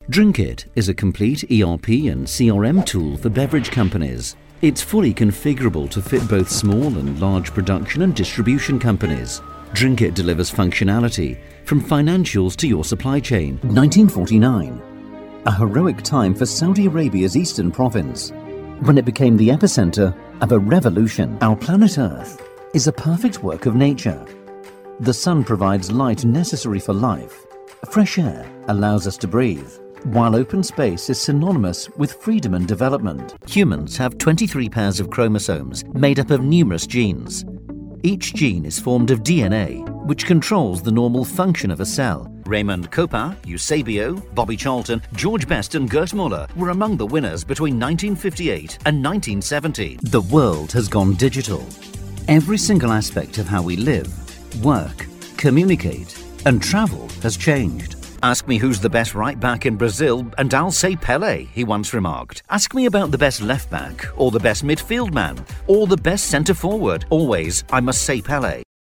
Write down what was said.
Drinkit is a complete ERP and CRM tool for beverage companies. It's fully configurable to fit both small and large production and distribution companies. Drinkit delivers functionality from financials to your supply chain. 1949, a heroic time for Saudi Arabia's eastern province, when it became the epicenter of a revolution. Our planet Earth is a perfect work of nature. The sun provides light necessary for life. Fresh air allows us to breathe, while open space is synonymous with freedom and development. Humans have 23 pairs of chromosomes made up of numerous genes. Each gene is formed of DNA, which controls the normal function of a cell. Raymond Coppa, Eusebio, Bobby Charlton, George Best and Gert Muller were among the winners between 1958 and 1970. The world has gone digital. Every single aspect of how we live, work, communicate and travel has changed. Ask me who's the best right back in Brazil and I'll say Pelé, he once remarked. Ask me about the best left back or the best midfield man or the best centre forward. Always, I must say Pelé.